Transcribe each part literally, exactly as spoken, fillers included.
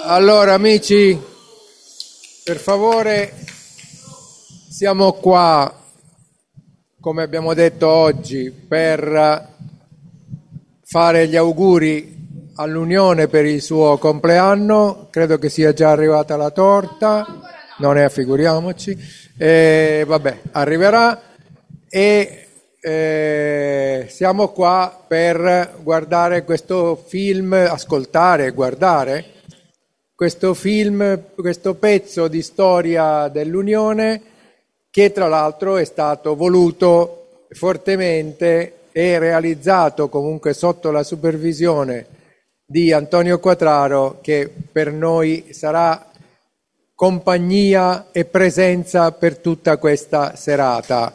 Allora, amici, per favore, siamo qua, come abbiamo detto oggi, per fare gli auguri all'Unione per il suo compleanno. Credo che sia già arrivata la torta, non è, figuriamoci, e, vabbè, arriverà. E eh, siamo qua per guardare questo film, ascoltare e guardare questo film, questo pezzo di storia dell'Unione, che tra l'altro è stato voluto fortemente e realizzato comunque sotto la supervisione di Antonio Quatraro, che per noi sarà compagnia e presenza per tutta questa serata.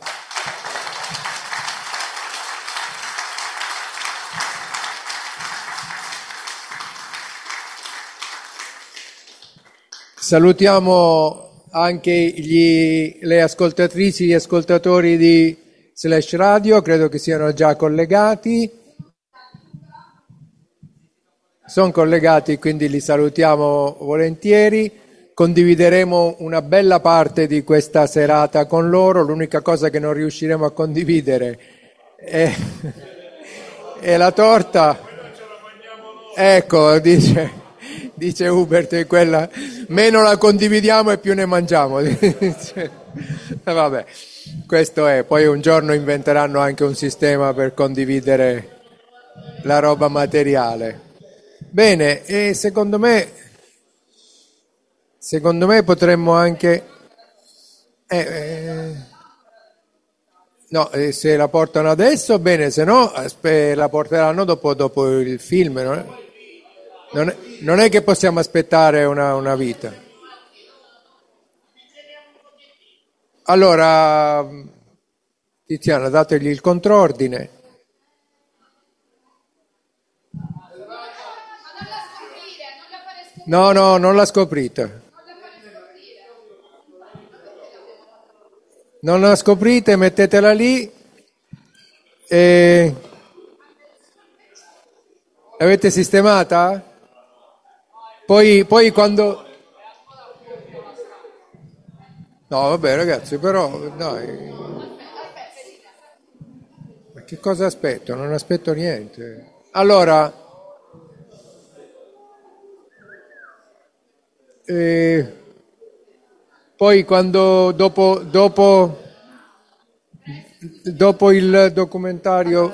Salutiamo anche gli, le ascoltatrici e gli ascoltatori di Slash Radio, credo che siano già collegati. Sono collegati, quindi li salutiamo volentieri. Condivideremo una bella parte di questa serata con loro. L'unica cosa che non riusciremo a condividere è, è la torta. Ecco, dice... Dice Hubert, quella meno la condividiamo e più ne mangiamo. Vabbè, questo è. Poi un giorno inventeranno anche un sistema per condividere la roba materiale. Bene, e secondo me, secondo me potremmo anche... Eh, eh, no, eh, se la portano adesso, bene, se no aspe- la porteranno dopo, dopo il film, no? Non è, non è che possiamo aspettare una, una vita. Allora, Tiziana, dategli il contrordine. No, no, non la scoprite. Non la scoprite, mettetela lì. E... L'avete sistemata? Poi, poi quando... No, vabbè ragazzi, però dai. Ma che cosa aspetto? Non aspetto niente. Allora, eh, poi quando dopo, dopo, dopo il documentario...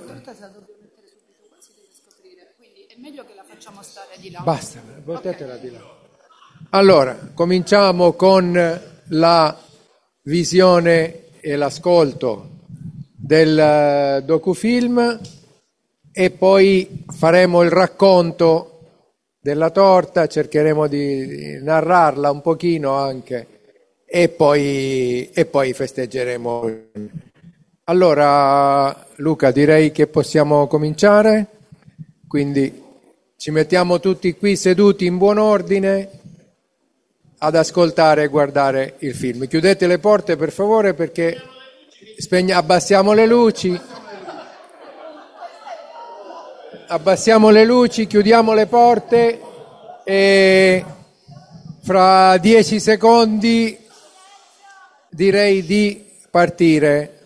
Basta, portatela di là. Allora, cominciamo con la visione e l'ascolto del docufilm e poi faremo il racconto della torta, cercheremo di narrarla un pochino anche e poi, e poi festeggeremo. Allora, Luca, direi che possiamo cominciare, quindi ci mettiamo tutti qui seduti in buon ordine ad ascoltare e guardare il film. Chiudete le porte per favore, perché spegne... abbassiamo le luci, abbassiamo le luci, chiudiamo le porte e fra dieci secondi direi di partire.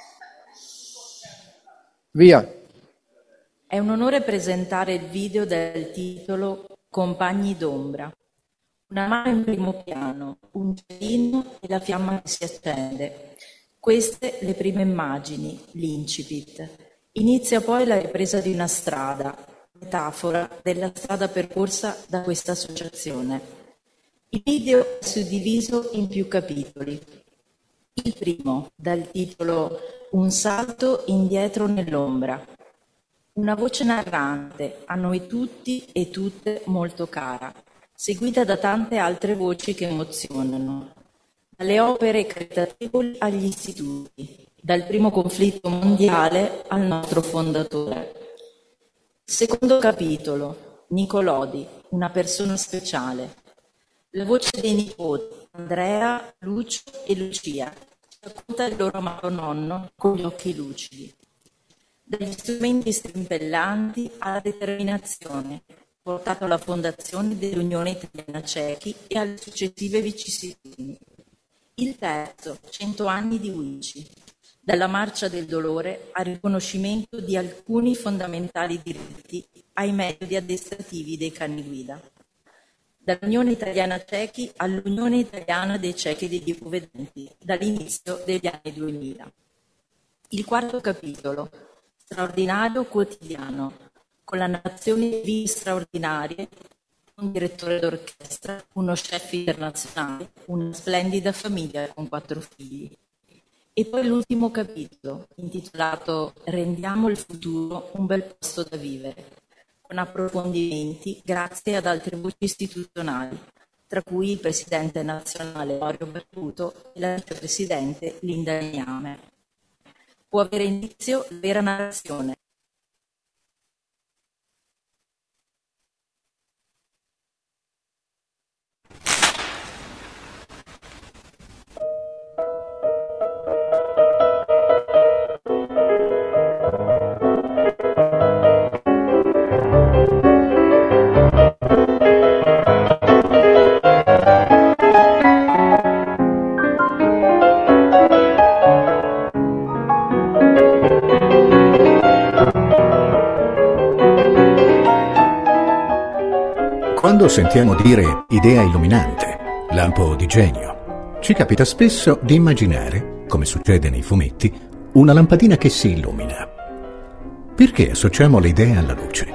Via. È un onore presentare il video del titolo Compagni d'ombra. Una mano in primo piano, un cerino e la fiamma che si accende. Queste le prime immagini, l'incipit. Inizia poi la ripresa di una strada, metafora della strada percorsa da questa associazione. Il video è suddiviso in più capitoli. Il primo, dal titolo Un salto indietro nell'ombra. Una voce narrante, a noi tutti e tutte molto cara, seguita da tante altre voci che emozionano, dalle opere caritatevoli agli istituti, dal primo conflitto mondiale al nostro fondatore. Secondo capitolo, Nicolodi, una persona speciale. La voce dei nipoti, Andrea, Lucio e Lucia, ci racconta il loro amato nonno con gli occhi lucidi. Dagli strumenti strimpellanti alla determinazione, portato alla fondazione dell'Unione Italiana Cechi e alle successive vicissitudini. Il terzo, cento anni di U I C I, dalla marcia del dolore al riconoscimento di alcuni fondamentali diritti ai metodi addestrativi dei cani guida. Dall'Unione Italiana Cechi all'Unione Italiana dei Cechi e dei Ipovedenti, dall'inizio degli anni duemila. Il quarto capitolo, straordinario quotidiano, con la narrazione di vite straordinarie, un direttore d'orchestra, uno chef internazionale, una splendida famiglia con quattro figli. E poi l'ultimo capitolo, intitolato Rendiamo il futuro un bel posto da vivere, con approfondimenti grazie ad altre voci istituzionali, tra cui il presidente nazionale Mario Bertuto e la vicepresidente Linda Legname. Può avere inizio la vera narrazione. Quando sentiamo dire idea illuminante, lampo di genio, ci capita spesso di immaginare, come succede nei fumetti, una lampadina che si illumina. Perché associamo le idee alla luce?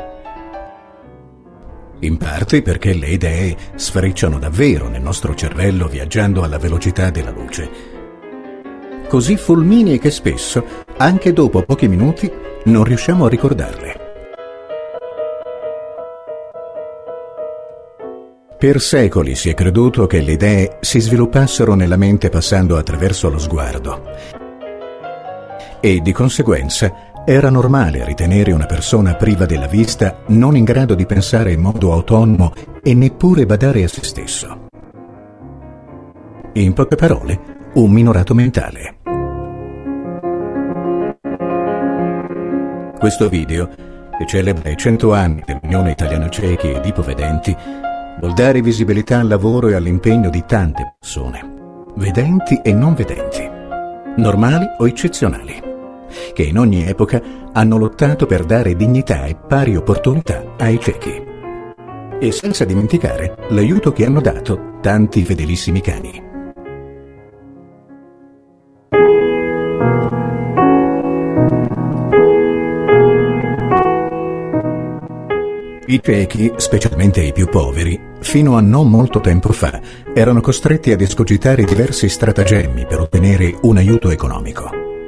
In parte perché le idee sfrecciano davvero nel nostro cervello viaggiando alla velocità della luce. Così fulminei che spesso, anche dopo pochi minuti, non riusciamo a ricordarle. Per secoli si è creduto che le idee si sviluppassero nella mente passando attraverso lo sguardo e di conseguenza era normale ritenere una persona priva della vista non in grado di pensare in modo autonomo e neppure badare a se stesso. In poche parole, un minorato mentale. Questo video, che celebra i cento anni dell'Unione Italiana Cechi ed Ipovedenti, vuol dare visibilità al lavoro e all'impegno di tante persone, vedenti e non vedenti, normali o eccezionali, che in ogni epoca hanno lottato per dare dignità e pari opportunità ai ciechi. E senza dimenticare l'aiuto che hanno dato tanti fedelissimi cani. I ciechi, specialmente i più poveri, fino a non molto tempo fa, erano costretti ad escogitare diversi stratagemmi per ottenere un aiuto economico.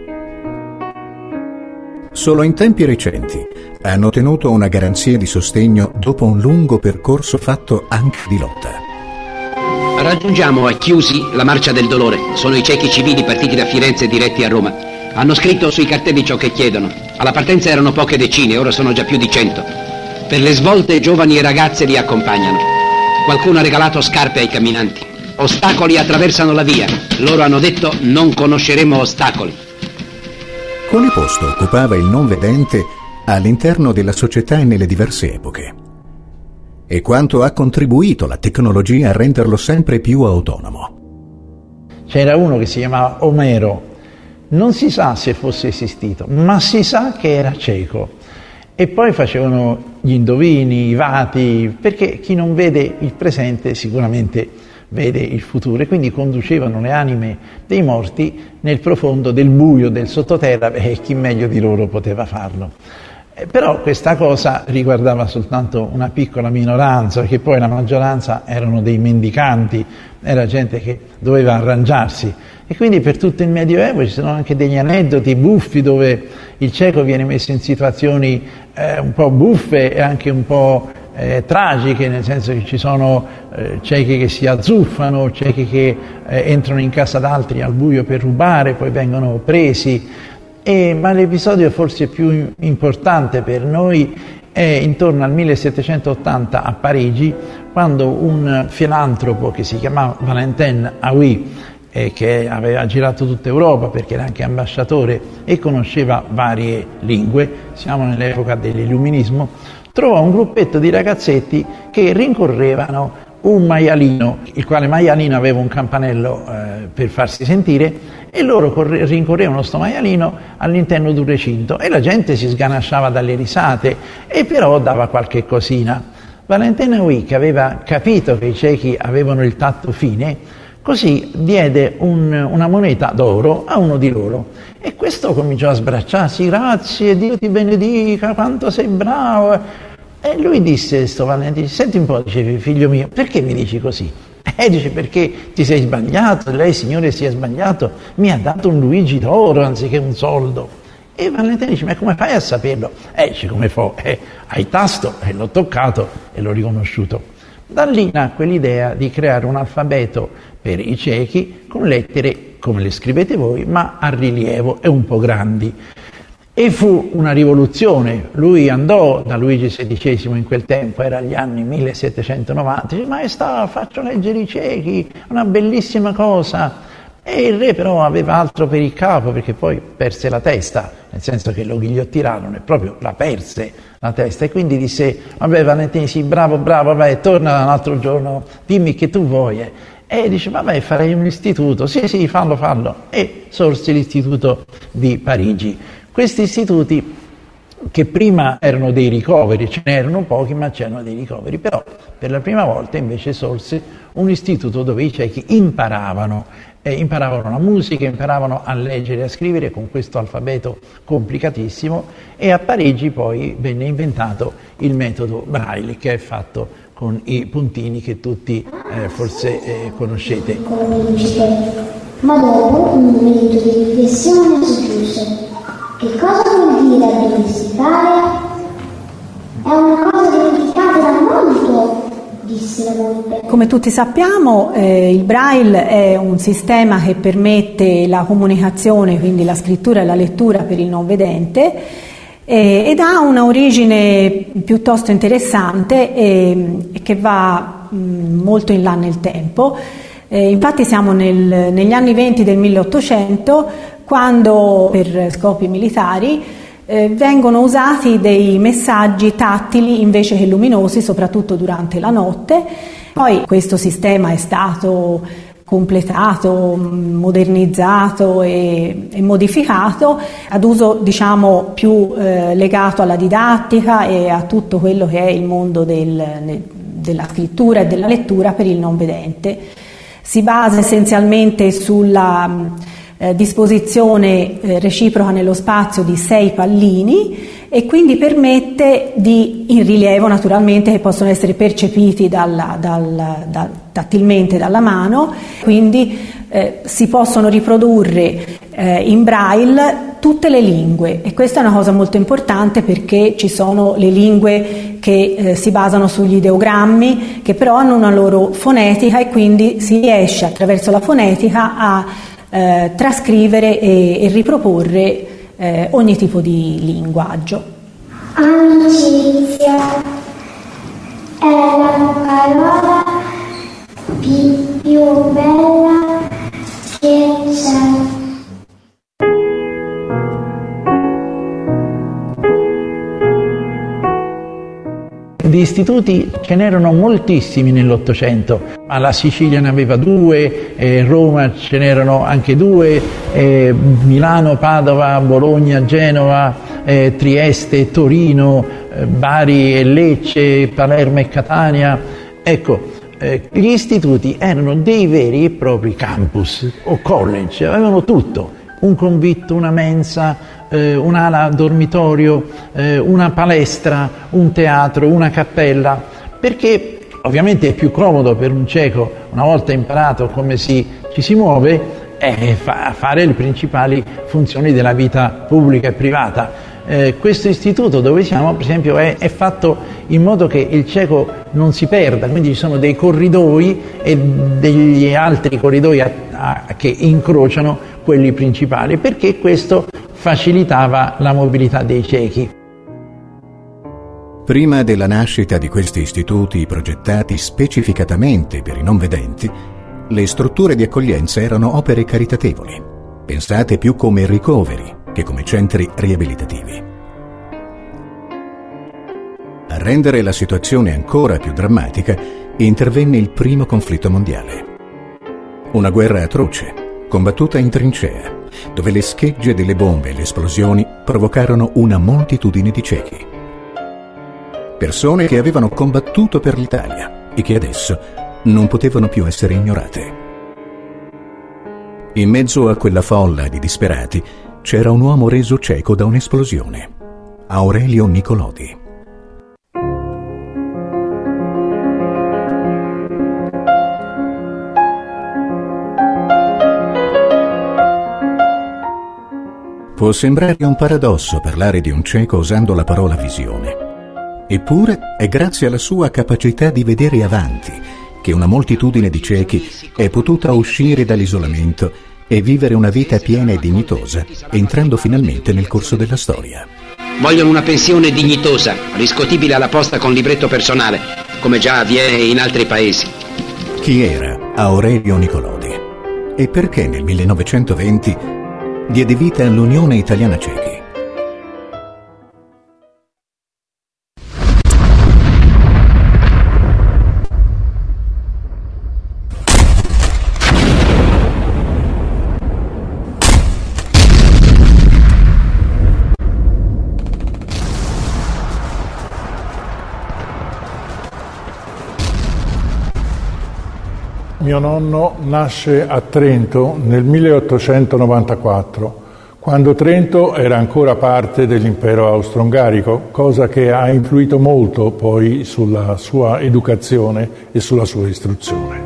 Solo in tempi recenti hanno ottenuto una garanzia di sostegno dopo un lungo percorso fatto anche di lotta. Raggiungiamo a Chiusi la Marcia del Dolore. Sono i ciechi civili partiti da Firenze diretti a Roma. Hanno scritto sui cartelli ciò che chiedono. Alla partenza erano poche decine, ora sono già più di cento. Per le svolte giovani e ragazze li accompagnano. Qualcuno ha regalato scarpe ai camminanti. Ostacoli attraversano la via. Loro hanno detto non conosceremo ostacoli. Quale posto occupava il non vedente all'interno della società e nelle diverse epoche? E quanto ha contribuito la tecnologia a renderlo sempre più autonomo? C'era uno che si chiamava Omero. Non si sa se fosse esistito, ma si sa che era cieco. E poi facevano gli indovini, i vati, perché chi non vede il presente sicuramente vede il futuro, e quindi conducevano le anime dei morti nel profondo del buio del sottoterra, e chi meglio di loro poteva farlo. Eh, però questa cosa riguardava soltanto una piccola minoranza, perché poi la maggioranza erano dei mendicanti, era gente che doveva arrangiarsi. E quindi per tutto il Medioevo ci sono anche degli aneddoti buffi dove il cieco viene messo in situazioni eh, un po' buffe e anche un po' eh, tragiche, nel senso che ci sono eh, ciechi che si azzuffano, ciechi che eh, entrano in casa d'altri al buio per rubare, poi vengono presi. E, ma l'episodio forse più importante per noi è intorno al millesettecentottanta a Parigi, quando un filantropo che si chiamava Valentin Haüy, e che aveva girato tutta Europa perché era anche ambasciatore e conosceva varie lingue, siamo nell'epoca dell'illuminismo, trovò un gruppetto di ragazzetti che rincorrevano un maialino, il quale maialino aveva un campanello eh, per farsi sentire, e loro corre- rincorrevano sto maialino all'interno di un recinto e la gente si sganasciava dalle risate e però dava qualche cosina. Valentin Haüy, che aveva capito che i ciechi avevano il tatto fine, così diede un, una moneta d'oro a uno di loro e questo cominciò a sbracciarsi: grazie, Dio ti benedica, quanto sei bravo. E lui disse, sto Valentino, senti un po', dice, figlio mio, perché mi dici così? E dice, perché ti sei sbagliato, lei signore si è sbagliato, mi ha dato un Luigi d'oro anziché un soldo. E Valentino dice, ma come fai a saperlo? Eh, dice, come fa? Eh, hai tasto, e l'ho toccato e l'ho riconosciuto. Da lì nacque l'idea di creare un alfabeto per i ciechi con lettere come le scrivete voi, ma a rilievo e un po' grandi. E fu una rivoluzione. Lui andò da Luigi sedicesimo in quel tempo, era gli anni millesettecentonovanta, dice, maestà, faccio leggere i ciechi, una bellissima cosa. E il re però aveva altro per il capo, perché poi perse la testa, nel senso che lo ghigliottinarono e proprio la perse la testa, e quindi disse, vabbè Valentini, sì, bravo, bravo, vai, torna un altro giorno, dimmi che tu vuoi. E dice, vabbè, farei un istituto, sì, sì, fallo, fallo. E sorse l'istituto di Parigi. Questi istituti, che prima erano dei ricoveri, ce n'erano pochi ma c'erano dei ricoveri, però per la prima volta invece sorse un istituto dove i ciechi imparavano, eh, imparavano la musica, imparavano a leggere e a scrivere con questo alfabeto complicatissimo, e a Parigi poi venne inventato il metodo Braille, che è fatto con i puntini che tutti eh, forse eh, conoscete. Ma dopo un momento di riflessione soggiunse: che cosa vuol dire addomesticare? È una cosa dimenticata da molto, disse la volpe. Come tutti sappiamo, eh, il Braille è un sistema che permette la comunicazione, quindi la scrittura e la lettura per il non vedente, eh, ed ha una origine piuttosto interessante e, e che va mh, molto in là nel tempo. Eh, infatti siamo nel, negli anni venti del milleottocento, quando per scopi militari eh, vengono usati dei messaggi tattili invece che luminosi, soprattutto durante la notte. Poi questo sistema è stato completato, modernizzato e, e modificato ad uso, diciamo, più eh, legato alla didattica e a tutto quello che è il mondo del, della scrittura e della lettura per il non vedente. Si basa essenzialmente sulla eh, disposizione eh, reciproca nello spazio di sei pallini e quindi permette di, in rilievo naturalmente, che possono essere percepiti dalla, dal, da, tattilmente dalla mano, quindi eh, si possono riprodurre eh, in Braille tutte le lingue, e questa è una cosa molto importante perché ci sono le lingue che eh, si basano sugli ideogrammi, che però hanno una loro fonetica, e quindi si riesce attraverso la fonetica a eh, trascrivere e, e riproporre eh, ogni tipo di linguaggio. Amicizia è la parola più, più bella che c'è. Di istituti ce n'erano moltissimi nell'Ottocento, ma la Sicilia ne aveva due, eh, Roma ce n'erano anche due, eh, Milano, Padova, Bologna, Genova, eh, Trieste, Torino, eh, Bari e Lecce, Palermo e Catania. Ecco, eh, gli istituti erano dei veri e propri campus o college, avevano tutto. Un convitto, una mensa, eh, un'ala dormitorio, eh, una palestra, un teatro, una cappella, perché ovviamente è più comodo per un cieco, una volta imparato come si, ci si muove, eh, fa, fare le principali funzioni della vita pubblica e privata. Eh, questo istituto dove siamo, per esempio, è, è fatto in modo che il cieco non si perda, quindi ci sono dei corridoi e degli altri corridoi a, a, che incrociano quelli principali, perché questo facilitava la mobilità dei ciechi. Prima della nascita di questi istituti progettati specificatamente per i non vedenti, le strutture di accoglienza erano opere caritatevoli, pensate più come ricoveri che come centri riabilitativi. A rendere la situazione ancora più drammatica, intervenne il primo conflitto mondiale. Una guerra atroce, combattuta in trincea, dove le schegge delle bombe e le esplosioni provocarono una moltitudine di ciechi. Persone che avevano combattuto per l'Italia e che adesso non potevano più essere ignorate. In mezzo a quella folla di disperati c'era un uomo reso cieco da un'esplosione, Aurelio Nicolodi. Può sembrare un paradosso parlare di un cieco usando la parola visione. Eppure è grazie alla sua capacità di vedere avanti che una moltitudine di ciechi è potuta uscire dall'isolamento e vivere una vita piena e dignitosa, entrando finalmente nel corso della storia. Vogliono una pensione dignitosa, riscottibile alla posta con libretto personale, come già avviene in altri paesi. Chi era Aurelio Nicolodi? E perché nel millenovecentoventi diede vita all'Unione Italiana Ciechi? Mio nonno nasce a Trento nel milleottocentonovantaquattro, quando Trento era ancora parte dell'impero austro-ungarico, cosa che ha influito molto poi sulla sua educazione e sulla sua istruzione.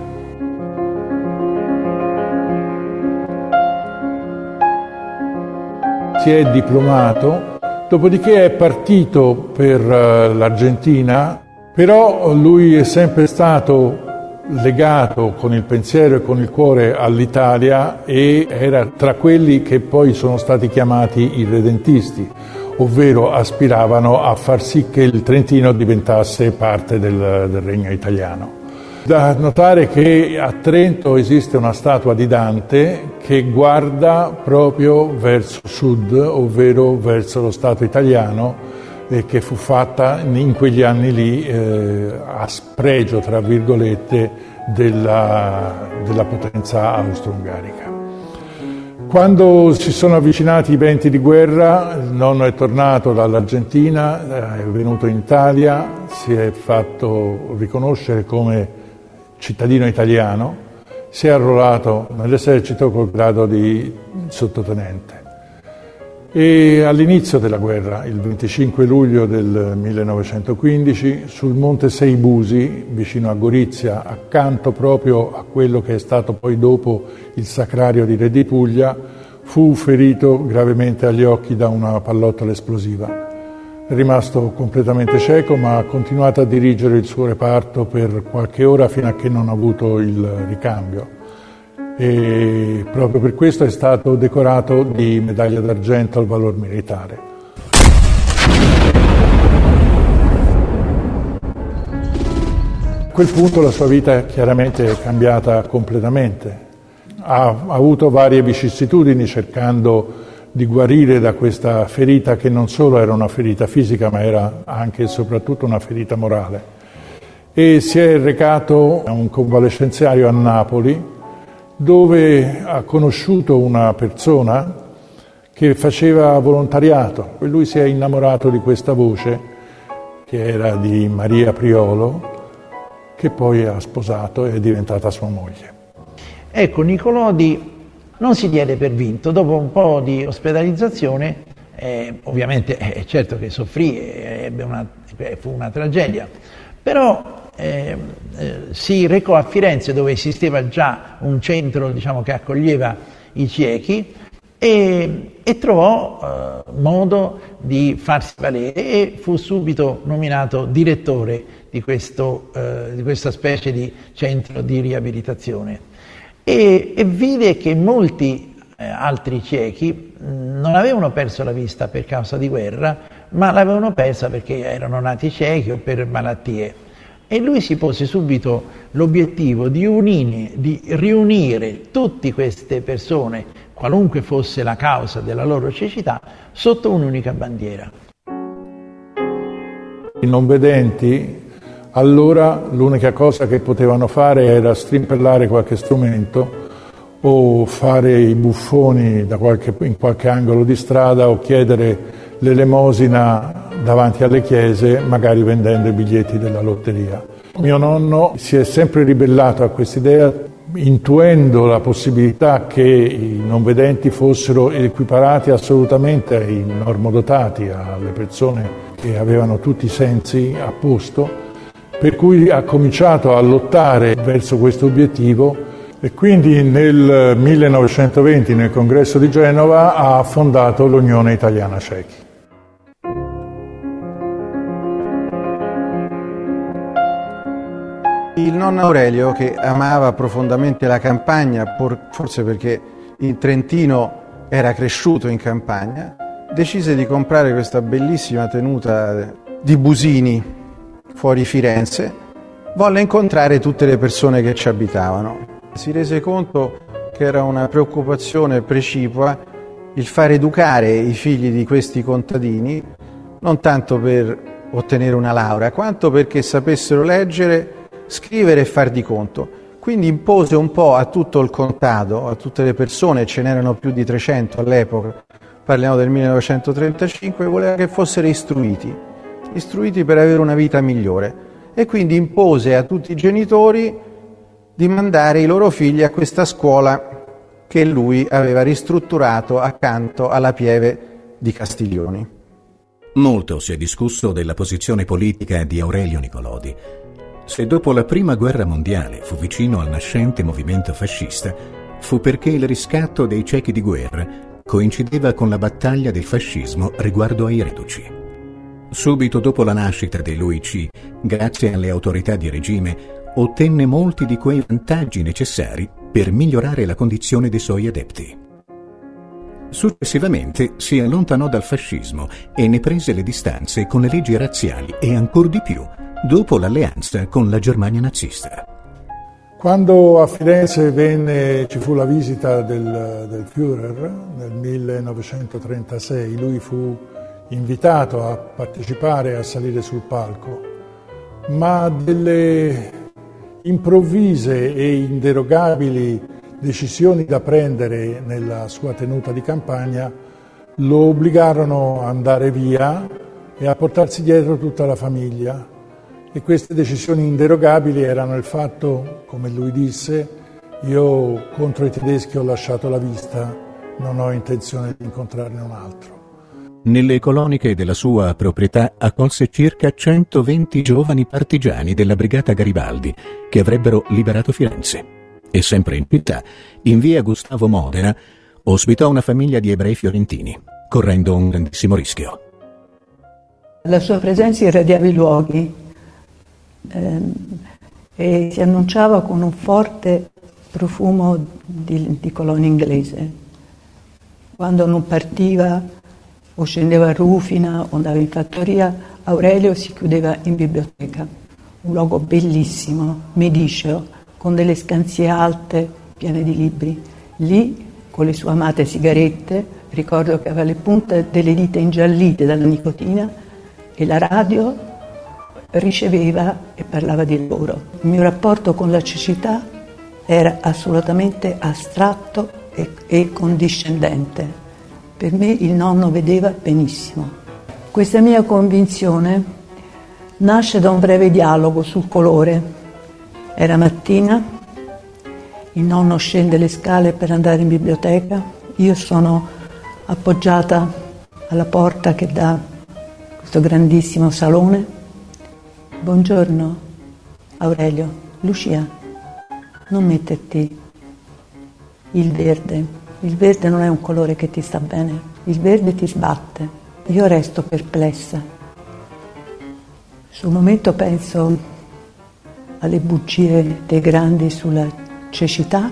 Si è diplomato, dopodiché è partito per l'Argentina, però lui è sempre stato legato con il pensiero e con il cuore all'Italia e era tra quelli che poi sono stati chiamati i redentisti, ovvero aspiravano a far sì che il Trentino diventasse parte del, del Regno italiano. Da notare che a Trento esiste una statua di Dante che guarda proprio verso sud, ovvero verso lo Stato italiano, e che fu fatta in quegli anni lì eh, a spregio, tra virgolette, della, della potenza austro-ungarica. Quando si sono avvicinati i venti di guerra, il nonno è tornato dall'Argentina, è venuto in Italia, si è fatto riconoscere come cittadino italiano, si è arruolato nell'esercito col grado di sottotenente. E all'inizio della guerra, il venticinque luglio del millenovecentoquindici, sul monte Seibusi, vicino a Gorizia, accanto proprio a quello che è stato poi dopo il sacrario di Re di Puglia, fu ferito gravemente agli occhi da una pallottola esplosiva. È rimasto completamente cieco, ma ha continuato a dirigere il suo reparto per qualche ora fino a che non ha avuto il ricambio. E proprio per questo è stato decorato di medaglia d'argento al valor militare. A quel punto la sua vita chiaramente è cambiata completamente. Ha, ha avuto varie vicissitudini cercando di guarire da questa ferita che non solo era una ferita fisica ma era anche e soprattutto una ferita morale. E si è recato a un convalescenziario a Napoli, dove ha conosciuto una persona che faceva volontariato e lui si è innamorato di questa voce che era di Maria Priolo, che poi ha sposato e è diventata sua moglie. Ecco, Nicolodi non si diede per vinto. Dopo un po' di ospedalizzazione, eh, ovviamente è certo che soffrì, ebbe una, fu una tragedia, però Eh, eh, si recò a Firenze, dove esisteva già un centro, diciamo, che accoglieva i ciechi, e, e trovò eh, modo di farsi valere e fu subito nominato direttore di, questo, eh, di questa specie di centro di riabilitazione e, e vide che molti eh, altri ciechi mh, non avevano perso la vista per causa di guerra, ma l'avevano persa perché erano nati ciechi o per malattie. E lui si pose subito l'obiettivo di, unire, di riunire tutte queste persone, qualunque fosse la causa della loro cecità, sotto un'unica bandiera. I non vedenti allora l'unica cosa che potevano fare era strimpellare qualche strumento o fare i buffoni da qualche, in qualche angolo di strada o chiedere l'elemosina davanti alle chiese, magari vendendo i biglietti della lotteria. Mio nonno si è sempre ribellato a quest'idea, intuendo la possibilità che i non vedenti fossero equiparati assolutamente ai normodotati, alle persone che avevano tutti i sensi a posto, per cui ha cominciato a lottare verso questo obiettivo e quindi nel millenovecentoventi, nel congresso di Genova, ha fondato l'Unione Italiana Ciechi. Il nonno Aurelio, che amava profondamente la campagna, forse perché in Trentino era cresciuto in campagna, decise di comprare questa bellissima tenuta di Busini fuori Firenze. Volle incontrare tutte le persone che ci abitavano. Si rese conto che era una preoccupazione precipua il far educare i figli di questi contadini, non tanto per ottenere una laurea, quanto perché sapessero leggere, scrivere e far di conto. Quindi impose un po' a tutto il contado, a tutte le persone, ce n'erano più di trecento all'epoca, parliamo del millenovecentotrentacinque, voleva che fossero istruiti, istruiti per avere una vita migliore. E quindi impose a tutti i genitori di mandare i loro figli a questa scuola che lui aveva ristrutturato accanto alla pieve di Castiglioni. Molto si è discusso della posizione politica di Aurelio Nicolodi. Se dopo la Prima Guerra Mondiale fu vicino al nascente movimento fascista, fu perché il riscatto dei cechi di guerra coincideva con la battaglia del fascismo riguardo ai reduci. Subito dopo la nascita dell'U I C, grazie alle autorità di regime, ottenne molti di quei vantaggi necessari per migliorare la condizione dei suoi adepti. Successivamente si allontanò dal fascismo e ne prese le distanze con le leggi razziali e ancor di più dopo l'alleanza con la Germania nazista. Quando a Firenze venne, ci fu la visita del, del Führer nel millenovecentotrentasei, lui fu invitato a partecipare e a salire sul palco, ma delle improvvise e inderogabili decisioni da prendere nella sua tenuta di campagna lo obbligarono ad andare via e a portarsi dietro tutta la famiglia. E queste decisioni inderogabili erano il fatto, come lui disse, io contro i tedeschi ho lasciato la vista, non ho intenzione di incontrarne un altro. Nelle coloniche della sua proprietà accolse circa centoventi giovani partigiani della Brigata Garibaldi che avrebbero liberato Firenze. E sempre in città, in via Gustavo Modena, ospitò una famiglia di ebrei fiorentini, correndo un grandissimo rischio. La sua presenza irradiava i luoghi ehm, e si annunciava con un forte profumo di, di colonia inglese. Quando non partiva o scendeva a Rufina o andava in fattoria, Aurelio si chiudeva in biblioteca, un luogo bellissimo, mediceo, con delle scansie alte, piene di libri. Lì, con le sue amate sigarette, ricordo che aveva le punte delle dita ingiallite dalla nicotina e la radio riceveva e parlava di loro. Il mio rapporto con la cecità era assolutamente astratto e, e condiscendente. Per me il nonno vedeva benissimo. Questa mia convinzione nasce da un breve dialogo sul colore. Era mattina, il nonno scende le scale per andare in biblioteca, io sono appoggiata alla porta che dà questo grandissimo salone. Buongiorno, Aurelio. Lucia, non metterti il verde. Il verde non è un colore che ti sta bene, il verde ti sbatte. Io resto perplessa. Sul momento penso alle bugie dei grandi sulla cecità,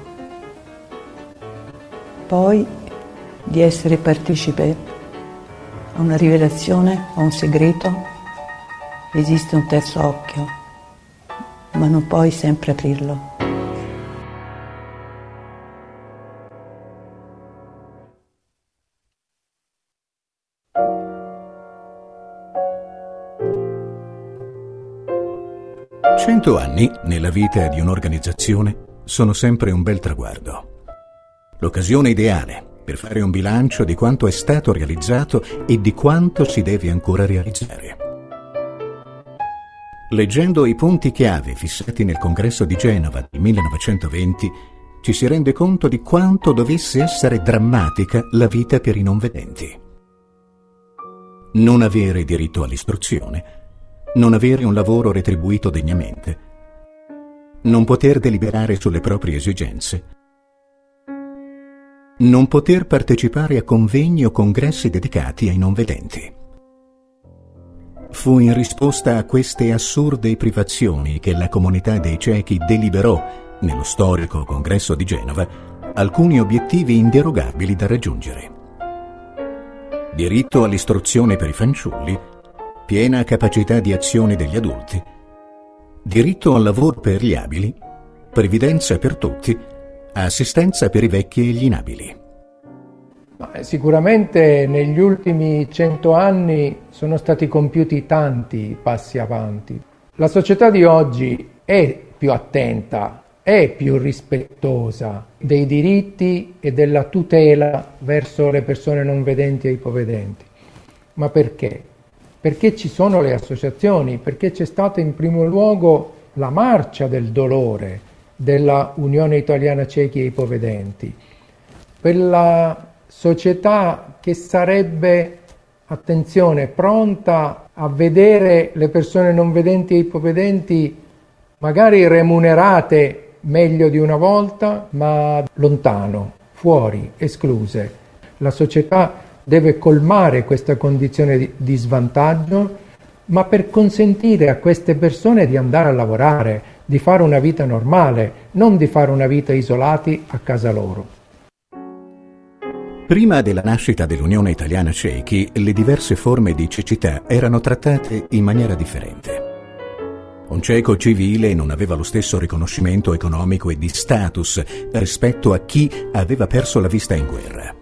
poi di essere partecipe a una rivelazione, a un segreto. Esiste un terzo occhio, ma non puoi sempre aprirlo. Cento anni nella vita di un'organizzazione sono sempre un bel traguardo. L'occasione ideale per fare un bilancio di quanto è stato realizzato e di quanto si deve ancora realizzare. Leggendo i punti chiave fissati nel Congresso di Genova del millenovecentoventi, ci si rende conto di quanto dovesse essere drammatica la vita per i non vedenti. Non avere diritto all'istruzione, non avere un lavoro retribuito degnamente, non poter deliberare sulle proprie esigenze, non poter partecipare a convegni o congressi dedicati ai non vedenti. Fu in risposta a queste assurde privazioni che la comunità dei ciechi deliberò, nello storico Congresso di Genova, alcuni obiettivi inderogabili da raggiungere. Diritto all'istruzione per i fanciulli, piena capacità di azione degli adulti, diritto al lavoro per gli abili, previdenza per tutti, assistenza per i vecchi e gli inabili. Sicuramente negli ultimi cento anni sono stati compiuti tanti passi avanti. La società di oggi è più attenta, è più rispettosa dei diritti e della tutela verso le persone non vedenti e ipovedenti. Ma perché? Perché ci sono le associazioni, perché c'è stata in primo luogo la marcia del dolore della Unione Italiana Ciechi e Ipovedenti. Per la società che sarebbe, attenzione, pronta a vedere le persone non vedenti e ipovedenti magari remunerate meglio di una volta, ma lontano, fuori, escluse. La società deve colmare questa condizione di, di svantaggio, ma per consentire a queste persone di andare a lavorare, di fare una vita normale, non di fare una vita isolati a casa loro. Prima della nascita dell'Unione Italiana Ciechi, le diverse forme di cecità erano trattate in maniera differente. Un cieco civile non aveva lo stesso riconoscimento economico e di status rispetto a chi aveva perso la vista in guerra.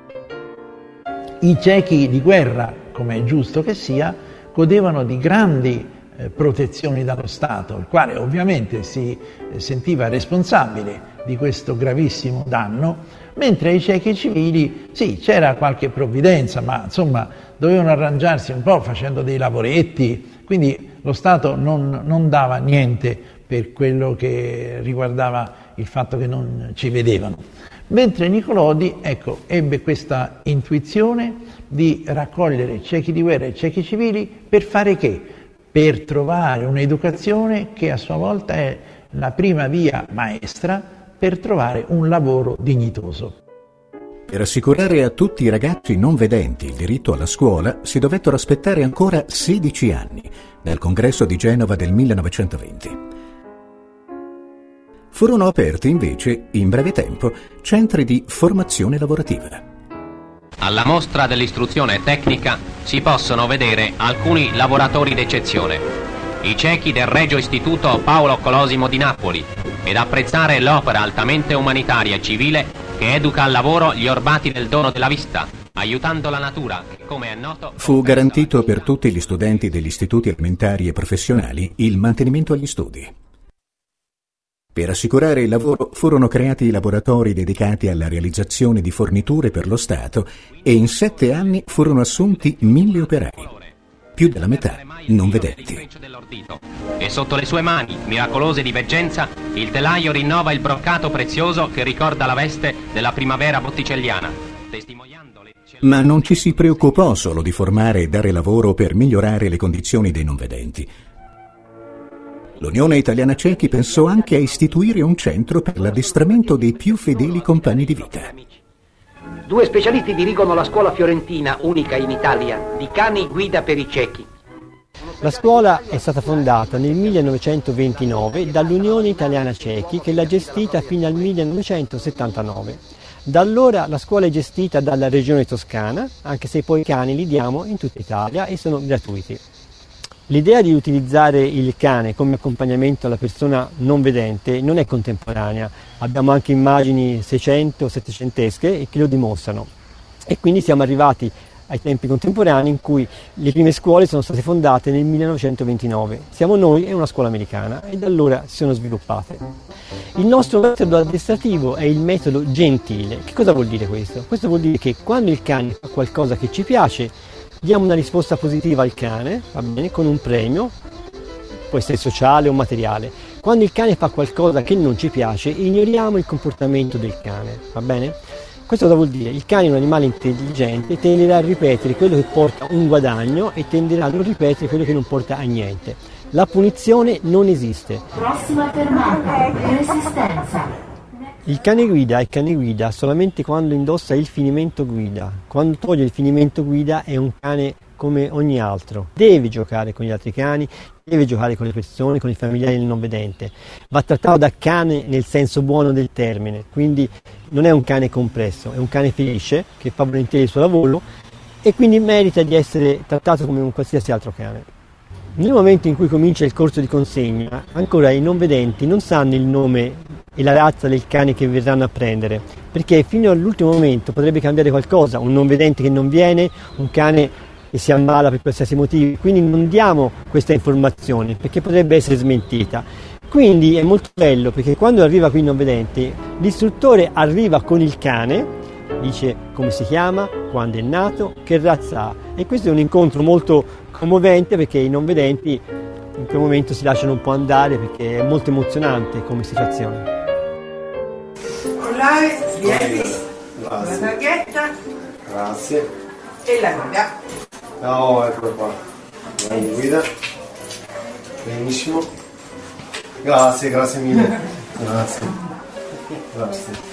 I ciechi di guerra, come è giusto che sia, godevano di grandi eh, protezioni dallo Stato, il quale ovviamente si eh, sentiva responsabile di questo gravissimo danno, mentre ai ciechi civili sì, c'era qualche provvidenza, ma insomma dovevano arrangiarsi un po' facendo dei lavoretti, quindi lo Stato non, non dava niente per quello che riguardava il fatto che non ci vedevano. Mentre Nicolodi, ecco, ebbe questa intuizione di raccogliere ciechi di guerra e ciechi civili per fare che? Per trovare un'educazione che a sua volta è la prima via maestra per trovare un lavoro dignitoso. Per assicurare a tutti i ragazzi non vedenti il diritto alla scuola si dovettero aspettare ancora sedici anni, dal Congresso di Genova del millenovecentoventi. Furono aperti invece, in breve tempo, centri di formazione lavorativa. Alla mostra dell'istruzione tecnica si possono vedere alcuni lavoratori d'eccezione, i ciechi del Regio Istituto Paolo Colosimo di Napoli, ed apprezzare l'opera altamente umanitaria e civile che educa al lavoro gli orbati del dono della vista, aiutando la natura che, come è noto... Fu garantito per tutti gli studenti degli istituti elementari e professionali il mantenimento agli studi. Per assicurare il lavoro furono creati laboratori dedicati alla realizzazione di forniture per lo Stato e in sette anni furono assunti mille operai, più della metà non vedenti. E sotto le sue mani, miracolose di veggenza, il telaio rinnova il broccato prezioso che ricorda la veste della primavera botticelliana. Ma non ci si preoccupò solo di formare e dare lavoro per migliorare le condizioni dei non vedenti. L'Unione Italiana Ciechi pensò anche a istituire un centro per l'addestramento dei più fedeli compagni di vita. Due specialisti dirigono la scuola fiorentina, unica in Italia, di cani guida per i ciechi. La scuola è stata fondata nel millenovecentoventinove dall'Unione Italiana Ciechi, che l'ha gestita fino al millenovecentosettantanove. Da allora la scuola è gestita dalla Regione Toscana, anche se poi i cani li diamo in tutta Italia e sono gratuiti. L'idea di utilizzare il cane come accompagnamento alla persona non vedente non è contemporanea. Abbiamo anche immagini seicento settecentesche che lo dimostrano. E quindi siamo arrivati ai tempi contemporanei, in cui le prime scuole sono state fondate nel millenovecentoventinove. Siamo noi e una scuola americana, e da allora si sono sviluppate. Il nostro metodo addestrativo è il metodo gentile. Che cosa vuol dire questo? Questo vuol dire che quando il cane fa qualcosa che ci piace, diamo una risposta positiva al cane, va bene, con un premio, può essere sociale o materiale. Quando il cane fa qualcosa che non ci piace, ignoriamo il comportamento del cane, va bene? Questo cosa vuol dire? Il cane è un animale intelligente, tenderà a ripetere quello che porta un guadagno e tenderà a non ripetere quello che non porta a niente. La punizione non esiste. Prossima fermata, Resistenza. Il cane guida è cane guida solamente quando indossa il finimento guida. Quando toglie il finimento guida è un cane come ogni altro. Deve giocare con gli altri cani, deve giocare con le persone, con i familiari del non vedente. Va trattato da cane nel senso buono del termine, quindi non è un cane compresso, è un cane felice che fa volentieri il suo lavoro e quindi merita di essere trattato come un qualsiasi altro cane. Nel momento in cui comincia il corso di consegna, ancora i non vedenti non sanno il nome e la razza del cane che verranno a prendere, perché fino all'ultimo momento potrebbe cambiare qualcosa, un non vedente che non viene, un cane che si ammala per qualsiasi motivo, quindi non diamo questa informazione perché potrebbe essere smentita. Quindi è molto bello perché quando arriva qui il non vedente, l'istruttore arriva con il cane, dice come si chiama, quando è nato, che razza ha, e questo è un incontro molto commovente perché i non vedenti in quel momento si lasciano un po' andare perché è molto emozionante come situazione. Olai, vieni, la targhetta. Grazie. E la guida. Oh, eccolo qua. La guida. Benissimo. Grazie, grazie mille. Grazie. Grazie.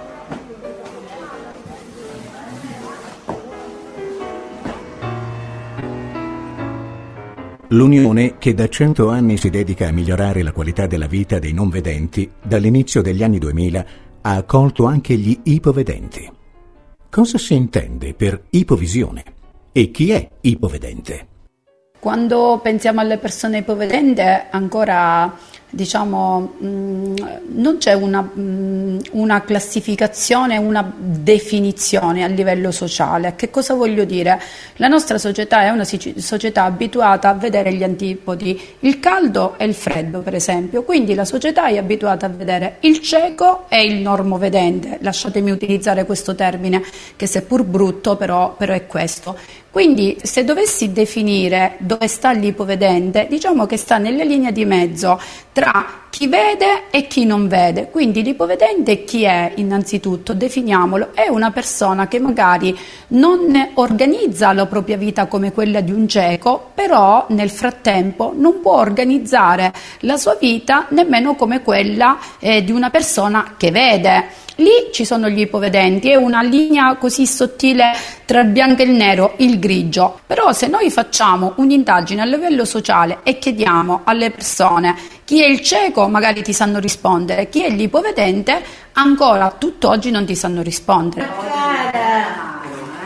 L'Unione, che da cento anni si dedica a migliorare la qualità della vita dei non vedenti, dall'inizio degli anni duemila ha accolto anche gli ipovedenti. Cosa si intende per ipovisione? E chi è ipovedente? Quando pensiamo alle persone ipovedente ancora diciamo mh, non c'è una, mh, una classificazione, una definizione a livello sociale. Che cosa voglio dire? La nostra società è una società abituata a vedere gli antipodi, il caldo e il freddo per esempio, quindi la società è abituata a vedere il cieco e il normovedente, lasciatemi utilizzare questo termine che seppur brutto però, però è questo. Quindi se dovessi definire dove sta l'ipovedente, diciamo che sta nelle linee di mezzo tra chi vede e chi non vede. Quindi l'ipovedente chi è innanzitutto? Definiamolo, è una persona che magari non organizza la propria vita come quella di un cieco, però nel frattempo non può organizzare la sua vita nemmeno come quella eh, di una persona che vede. Lì ci sono gli ipovedenti, è una linea così sottile tra il bianco e il nero, il grigio. Però se noi facciamo un'indagine a livello sociale e chiediamo alle persone chi è il cieco, magari ti sanno rispondere, chi è l'ipovedente, ancora tutt'oggi non ti sanno rispondere. Ma cara,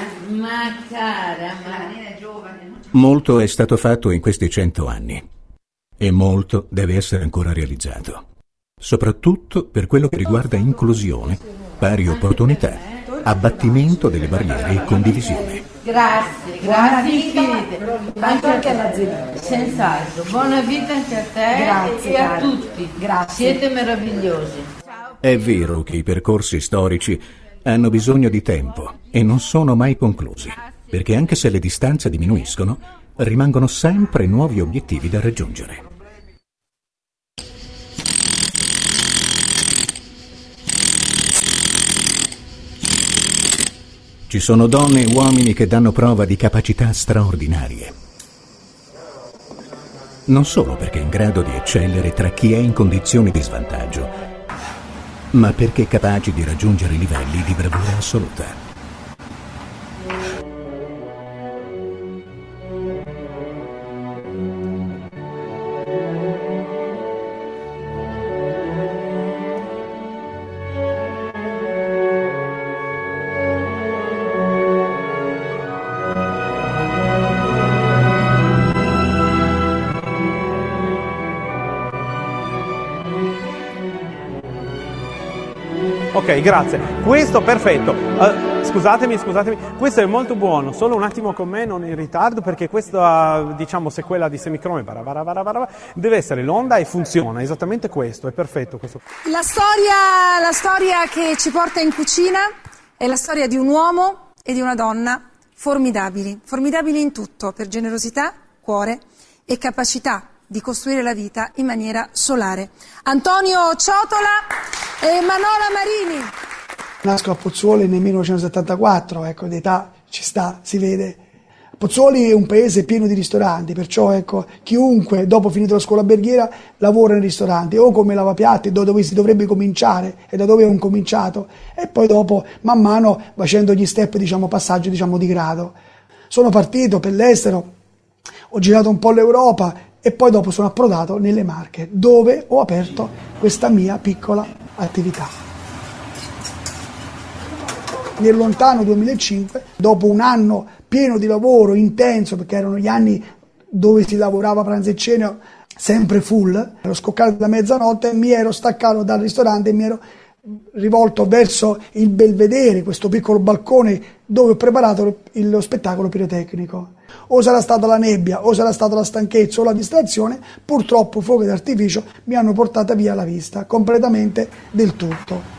ma cara, ma... Molto è stato fatto in questi cento anni e molto deve essere ancora realizzato. Soprattutto per quello che riguarda inclusione, pari opportunità, abbattimento delle barriere e condivisione. Grazie, buona vita anche, anche alla zia. Senz'altro, buona vita anche a te. Grazie, e a tutti. Grazie. Siete meravigliosi. È vero che i percorsi storici hanno bisogno di tempo e non sono mai conclusi, perché anche se le distanze diminuiscono, rimangono sempre nuovi obiettivi da raggiungere. Ci sono donne e uomini che danno prova di capacità straordinarie. Non solo perché è in grado di eccellere tra chi è in condizioni di svantaggio, ma perché capaci di raggiungere livelli di bravura assoluta. Ok, grazie. Questo perfetto. Uh, scusatemi, scusatemi, questo è molto buono, solo un attimo con me, non in ritardo, perché questa, diciamo, sequela di semicrome deve essere l'onda e funziona, esattamente questo, è perfetto questo. La storia, la storia che ci porta in cucina è la storia di un uomo e di una donna formidabili, formidabili in tutto, per generosità, cuore e capacità di costruire la vita in maniera solare. Antonio Ciotola e Manola Marini. Nasco a Pozzuoli nel millenovecentosettantaquattro, ecco, d'età ci sta, si vede. Pozzuoli è un paese pieno di ristoranti, perciò ecco, chiunque dopo finito la scuola alberghiera lavora nei ristoranti, o come lavapiatti, da dove si dovrebbe cominciare e da dove ho incominciato, e poi dopo man mano facendo gli step, diciamo, passaggio, diciamo, di grado. Sono partito per l'estero, ho girato un po' l'Europa e poi dopo sono approdato nelle Marche, dove ho aperto questa mia piccola attività. Nel lontano duemilacinque, dopo un anno pieno di lavoro intenso, perché erano gli anni dove si lavorava pranzo e cena sempre full, ero scoccato da mezzanotte, mi ero staccato dal ristorante e mi ero rivolto verso il Belvedere, questo piccolo balcone dove ho preparato lo spettacolo pirotecnico. O sarà stata la nebbia, o sarà stata la stanchezza o la distrazione, purtroppo fuochi d'artificio mi hanno portata via la vista, completamente del tutto.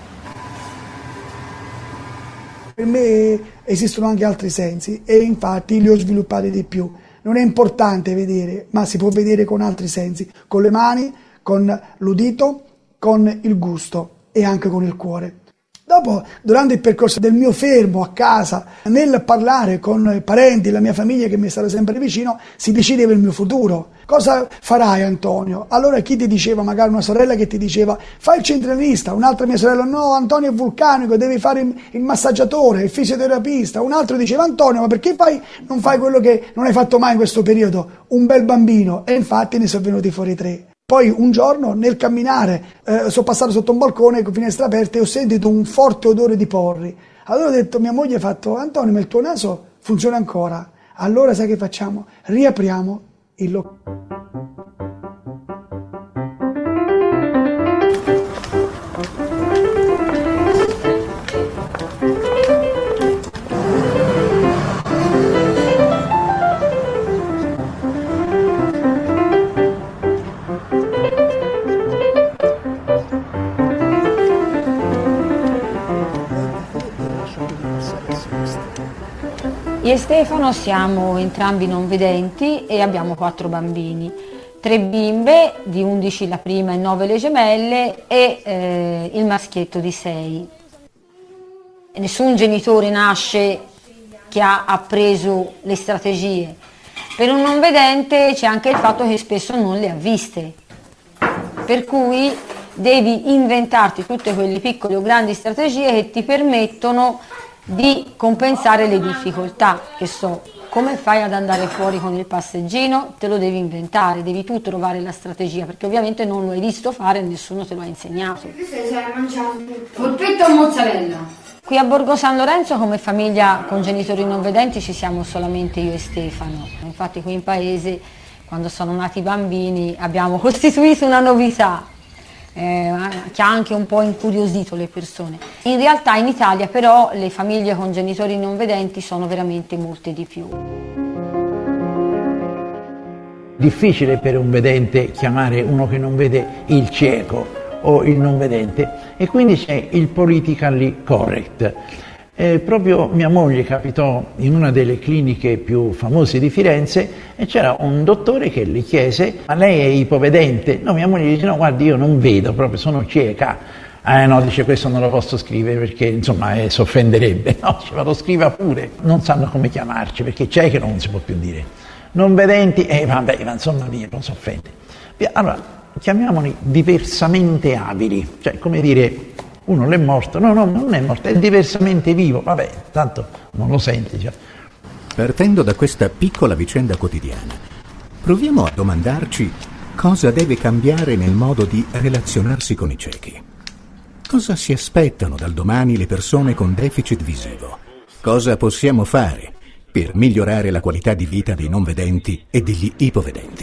Per me esistono anche altri sensi e infatti li ho sviluppati di più. Non è importante vedere, ma si può vedere con altri sensi, con le mani, con l'udito, con il gusto e anche con il cuore. Dopo, durante il percorso del mio fermo a casa, nel parlare con i parenti, la mia famiglia che mi è stata sempre vicino, si decideva il mio futuro. Cosa farai, Antonio? Allora chi ti diceva, magari una sorella che ti diceva fai il centralinista, un'altra mia sorella no, Antonio è vulcanico, devi fare il massaggiatore, il fisioterapista, un altro diceva Antonio ma perché fai, non fai quello che non hai fatto mai in questo periodo, un bel bambino, e infatti ne sono venuti fuori tre. Poi un giorno nel camminare eh, sono passato sotto un balcone con finestre aperte e ho sentito un forte odore di porri. Allora ho detto, mia moglie ha fatto, Antonio, ma il tuo naso funziona ancora. Allora sai che facciamo? Riapriamo il locale. Io e Stefano siamo entrambi non vedenti e abbiamo quattro bambini, tre bimbe di undici la prima e nove le gemelle e eh, il maschietto di sei. Nessun genitore nasce che ha appreso le strategie. Per un non vedente c'è anche il fatto che spesso non le ha viste, per cui devi inventarti tutte quelle piccole o grandi strategie che ti permettono di compensare le difficoltà, che so, come fai ad andare fuori con il passeggino? Te lo devi inventare, devi tu trovare la strategia, perché ovviamente non lo hai visto fare e nessuno te lo ha insegnato. Polpetto o mozzarella? Qui a Borgo San Lorenzo come famiglia con genitori non vedenti ci siamo solamente io e Stefano, infatti qui in paese quando sono nati i bambini abbiamo costituito una novità. Eh, che ha anche un po' incuriosito le persone. In realtà in Italia però le famiglie con genitori non vedenti sono veramente molte di più. Difficile per un vedente chiamare uno che non vede il cieco o il non vedente e quindi c'è il politically correct. Eh, proprio mia moglie capitò in una delle cliniche più famose di Firenze e c'era un dottore che le chiese ma lei è ipovedente? No, mia moglie dice no, guardi io non vedo, proprio sono cieca. Eh no, dice questo non lo posso scrivere perché insomma eh, si offenderebbe. No, dice ma lo scriva pure. Non sanno come chiamarci perché cieche non si può più dire. Non vedenti, eh vabbè, ma insomma via, non si offende. Allora, chiamiamoli diversamente abili, cioè come dire uno l'è morto, no no non è morto, è diversamente vivo, vabbè, tanto non lo senti già. Partendo da questa piccola vicenda quotidiana, proviamo a domandarci cosa deve cambiare nel modo di relazionarsi con i ciechi. Cosa si aspettano dal domani le persone con deficit visivo? Cosa possiamo fare per migliorare la qualità di vita dei non vedenti e degli ipovedenti?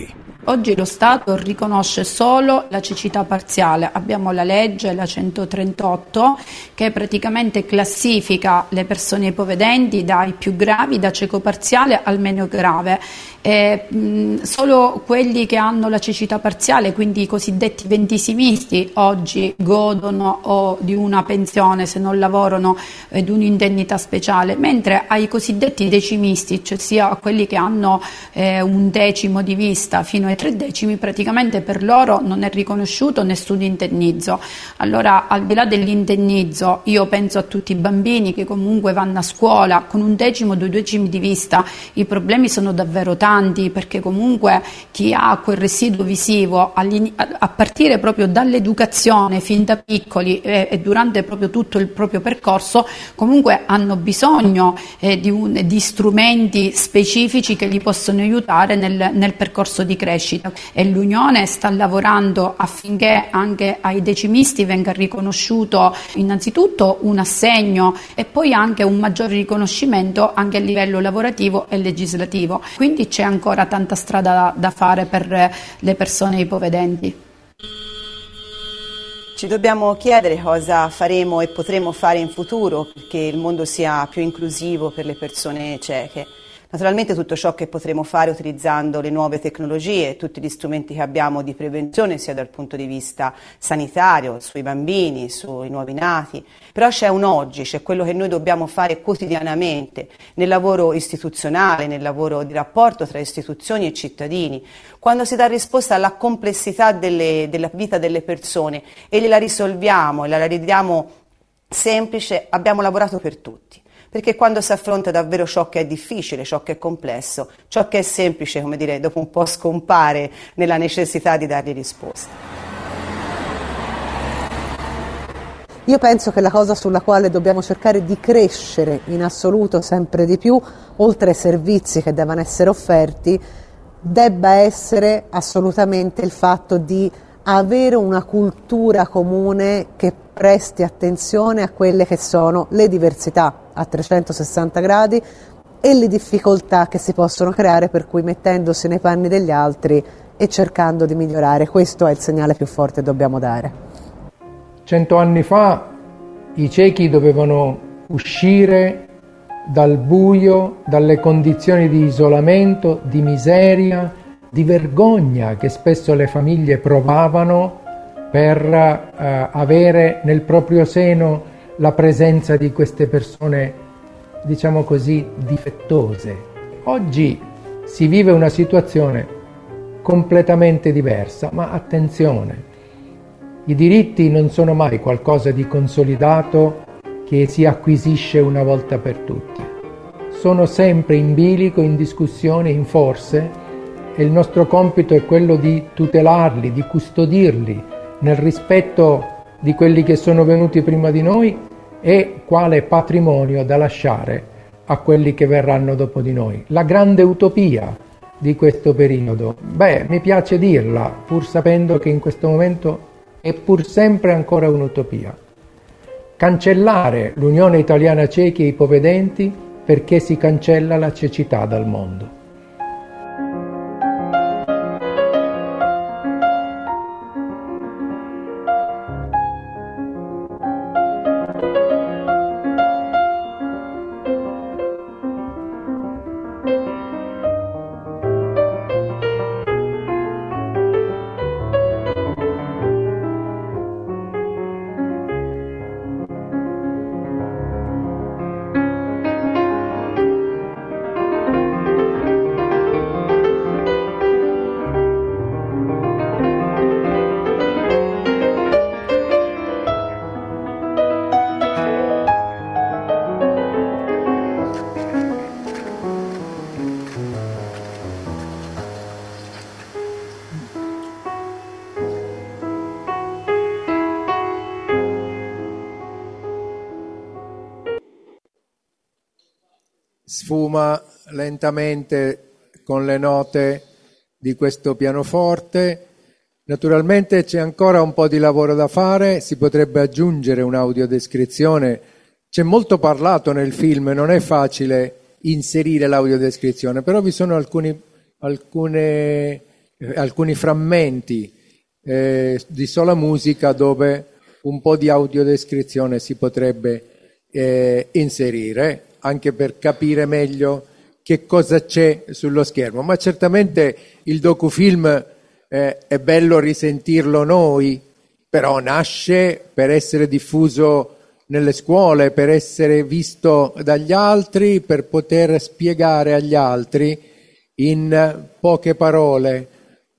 Oggi lo Stato riconosce solo la cecità parziale. Abbiamo la legge, la centotrentotto, che praticamente classifica le persone ipovedenti dai più gravi, da cieco parziale al meno grave. Eh, mh, solo quelli che hanno la cecità parziale, quindi i cosiddetti ventisimisti, oggi godono o di una pensione se non lavorano, eh, di un'indennità speciale, mentre ai cosiddetti decimisti, cioè sia a quelli che hanno eh, un decimo di vista fino ai tre decimi, praticamente per loro non è riconosciuto nessun indennizzo. Allora, al di là dell'indennizzo, io penso a tutti i bambini che comunque vanno a scuola con un decimo o due decimi di vista. I problemi sono davvero tanti, perché comunque chi ha quel residuo visivo a partire proprio dall'educazione fin da piccoli e, e durante proprio tutto il proprio percorso, comunque hanno bisogno eh, di, un, di strumenti specifici che li possono aiutare nel, nel percorso di crescita, e l'Unione sta lavorando affinché anche ai decimisti venga riconosciuto innanzitutto un assegno e poi anche un maggior riconoscimento anche a livello lavorativo e legislativo. Quindi c'è ancora tanta strada da, da fare per le persone ipovedenti. Ci dobbiamo chiedere cosa faremo e potremo fare in futuro perché il mondo sia più inclusivo per le persone cieche. Naturalmente tutto ciò che potremo fare utilizzando le nuove tecnologie, tutti gli strumenti che abbiamo di prevenzione sia dal punto di vista sanitario, sui bambini, sui nuovi nati, però c'è un oggi, c'è quello che noi dobbiamo fare quotidianamente nel lavoro istituzionale, nel lavoro di rapporto tra istituzioni e cittadini, quando si dà risposta alla complessità delle, della vita delle persone e la risolviamo e la rendiamo semplice, abbiamo lavorato per tutti. Perché quando si affronta davvero ciò che è difficile, ciò che è complesso, ciò che è semplice, come dire, dopo un po' scompare nella necessità di dargli risposta. Io penso che la cosa sulla quale dobbiamo cercare di crescere in assoluto sempre di più, oltre ai servizi che devono essere offerti, debba essere assolutamente il fatto di avere una cultura comune che presti attenzione a quelle che sono le diversità a trecentosessanta gradi e le difficoltà che si possono creare, per cui mettendosi nei panni degli altri e cercando di migliorare. Questo è il segnale più forte che dobbiamo dare. Cento anni fa i ciechi dovevano uscire dal buio, dalle condizioni di isolamento, di miseria, di vergogna che spesso le famiglie provavano per eh, avere nel proprio seno la presenza di queste persone, diciamo così, difettose. Oggi si vive una situazione completamente diversa, ma attenzione, i diritti non sono mai qualcosa di consolidato che si acquisisce una volta per tutte. Sono sempre in bilico, in discussione, in forse, e il nostro compito è quello di tutelarli, di custodirli nel rispetto di quelli che sono venuti prima di noi e quale patrimonio da lasciare a quelli che verranno dopo di noi. La grande utopia di questo periodo, beh, mi piace dirla, pur sapendo che in questo momento è pur sempre ancora un'utopia. Cancellare l'Unione Italiana Ciechi e Ipovedenti perché si cancella la cecità dal mondo. Sfuma lentamente con le note di questo pianoforte. Naturalmente c'è ancora un po' di lavoro da fare, si potrebbe aggiungere un'audiodescrizione. C'è molto parlato nel film, non è facile inserire l'audiodescrizione, però vi sono alcuni, alcune eh, alcuni frammenti eh, di sola musica dove un po' di audiodescrizione si potrebbe eh, inserire, anche per capire meglio che cosa c'è sullo schermo. Ma certamente il docufilm eh, è bello risentirlo noi, però nasce per essere diffuso nelle scuole, per essere visto dagli altri, per poter spiegare agli altri in poche parole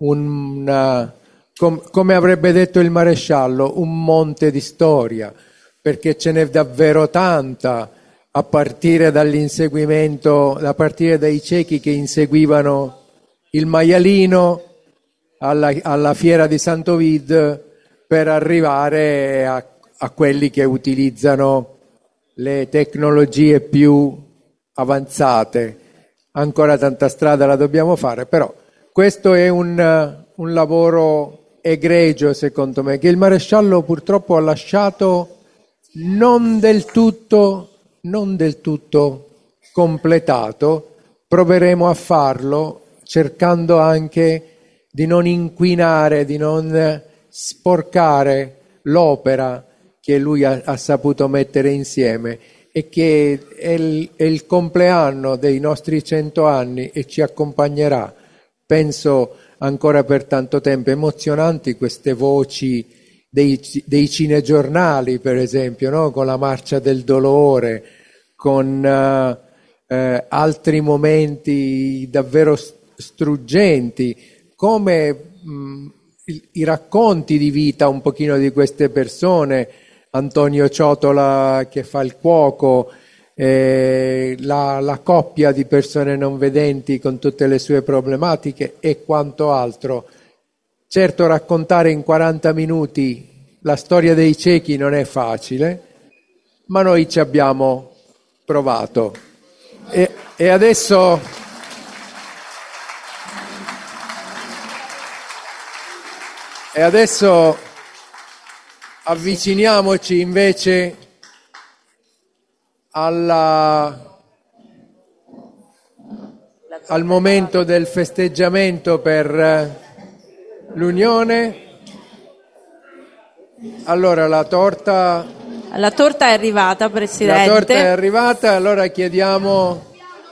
un, com, come avrebbe detto il maresciallo, un monte di storia, perché ce n'è davvero tanta, a partire dall'inseguimento, a partire dai ciechi che inseguivano il maialino alla, alla fiera di Santovid, per arrivare a, a quelli che utilizzano le tecnologie più avanzate. Ancora tanta strada la dobbiamo fare, però questo è un, un lavoro egregio, secondo me, che il maresciallo purtroppo ha lasciato non del tutto, non del tutto completato. Proveremo a farlo cercando anche di non inquinare, di non sporcare l'opera che lui ha, ha saputo mettere insieme, e che è il, è il compleanno dei nostri cento anni e ci accompagnerà, penso, ancora per tanto tempo. Emozionanti queste voci dei, dei cinegiornali, per esempio, no? Con la marcia del dolore, con uh, uh, altri momenti davvero struggenti, come mh, i, i racconti di vita un pochino di queste persone, Antonio Ciotola che fa il cuoco, eh, la, la coppia di persone non vedenti con tutte le sue problematiche e quanto altro. Certo, raccontare in quaranta minuti la storia dei ciechi non è facile, ma noi ci abbiamo provato. E, e adesso... E adesso avviciniamoci invece alla, al momento del festeggiamento per l'unione. Allora, la torta... La torta è arrivata, Presidente. La torta è arrivata, allora chiediamo...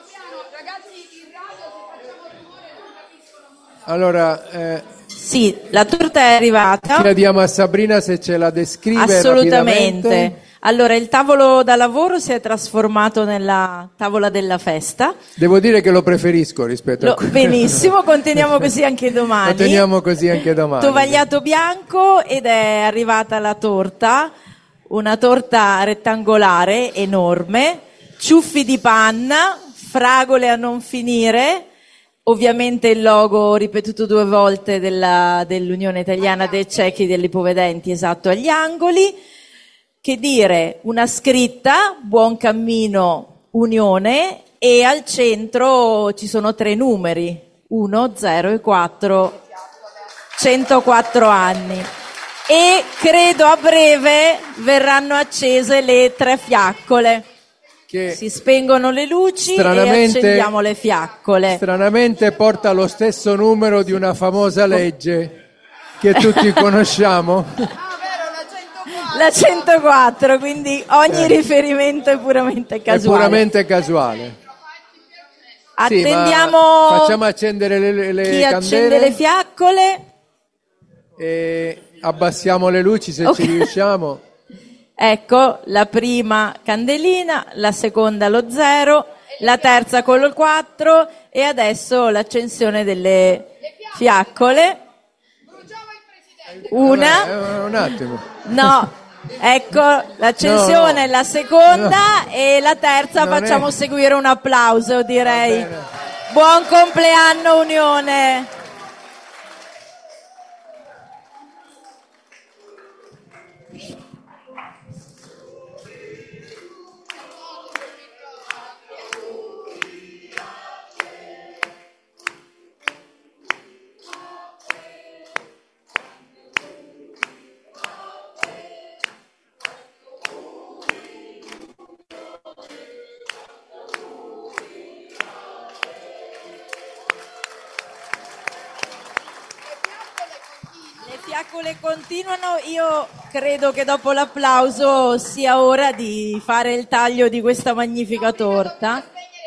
Allora... Eh, Sì, la torta è arrivata. Chiediamo a Sabrina se ce la descrive Assolutamente. rapidamente. Allora, il tavolo da lavoro si è trasformato nella tavola della festa. Devo dire che lo preferisco rispetto Lo, a quello. Benissimo, continuiamo così anche domani. Lo teniamo così anche domani. Tovagliato bianco, ed è arrivata la torta, una torta rettangolare enorme, ciuffi di panna, fragole a non finire. Ovviamente il logo ripetuto due volte della, dell'Unione Italiana dei Ciechi degli Ipovedenti, esatto, agli angoli. Che dire, una scritta, Buon Cammino Unione, e al centro ci sono tre numeri, uno, zero e quattro, centoquattro anni. E credo a breve verranno accese le tre fiaccole. Che si spengono le luci e accendiamo le fiaccole. Stranamente porta lo stesso numero di una famosa legge che tutti conosciamo. La centoquattro, quindi ogni eh. riferimento è puramente casuale. È puramente casuale. Attendiamo sì, facciamo accendere le, le chi candele. accende le fiaccole. E abbassiamo le luci se okay. ci riusciamo. Ecco, la prima candelina, la seconda lo zero, la terza con il quattro e adesso l'accensione delle fiaccole. Una. Un attimo. No, ecco l'accensione, no, la seconda no. e la terza non facciamo è... seguire un applauso, direi. Buon compleanno Unione. miracoli continuano. Io credo che dopo l'applauso sia ora di fare il taglio di questa magnifica torta.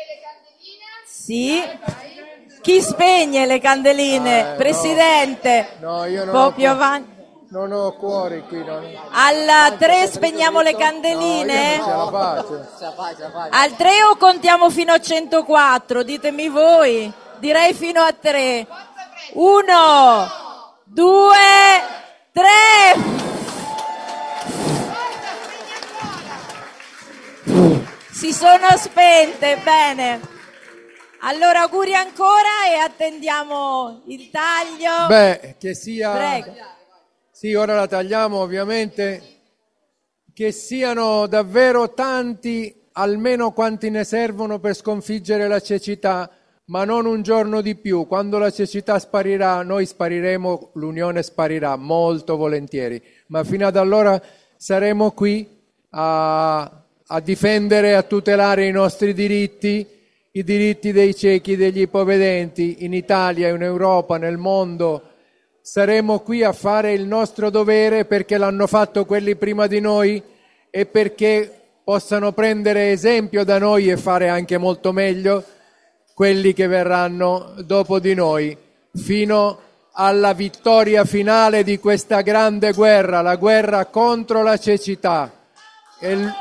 Sì. Chi spegne le candeline? Eh, Presidente. No, no io non un po' ho più cu- avanti. Non ho cuori qui. Non... Al tre spegniamo le candeline? No, io non ce la faccio. Al tre o contiamo fino a centoquattro? Ditemi voi. Direi fino a tre. Uno, due, tre. Si sono spente, bene. Allora auguri ancora e attendiamo il taglio. Beh, che sia... Prego. Sì, ora la tagliamo ovviamente. Che siano davvero tanti, almeno quanti ne servono per sconfiggere la cecità, ma non un giorno di più. Quando la cecità sparirà, noi spariremo, l'Unione sparirà molto volentieri. Ma fino ad allora saremo qui a, a difendere, a tutelare i nostri diritti, i diritti dei ciechi, degli ipovedenti, in Italia, in Europa, nel mondo. Saremo qui a fare il nostro dovere perché l'hanno fatto quelli prima di noi e perché possano prendere esempio da noi e fare anche molto meglio quelli che verranno dopo di noi, fino alla vittoria finale di questa grande guerra, la guerra contro la cecità. E l-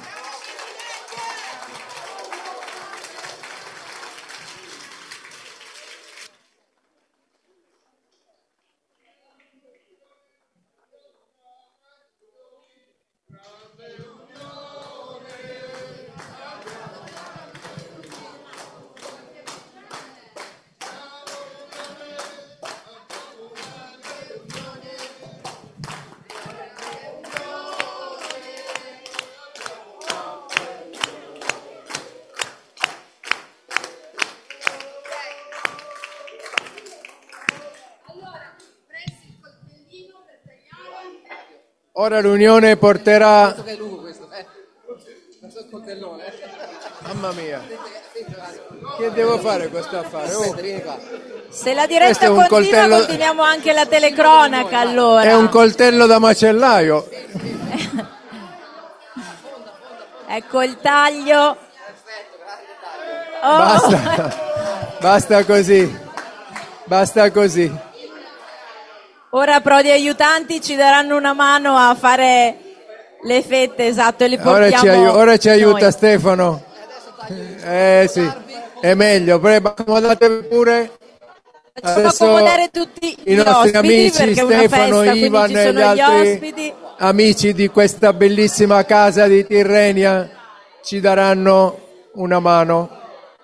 Ora l'Unione porterà... Mamma mia, che devo fare questo affare? Oh. Se la diretta Questo è un continua, coltello- continuiamo anche la telecronaca allora. È un coltello da macellaio. Ecco il taglio. Oh. Basta, basta così, basta così. Ora Prodi aiutanti ci daranno una mano a fare le fette, esatto, e li Ora portiamo ci, aiu- ora ci aiuta noi. Stefano. Eh sì, è meglio, prego, accomodatevi pure. Facciamo Adesso accomodare tutti i gli nostri ospiti, amici perché è una Stefano, festa, quindi Ivan ci e sono gli gli altri ospiti. amici di questa bellissima casa di Tirrenia ci daranno una mano.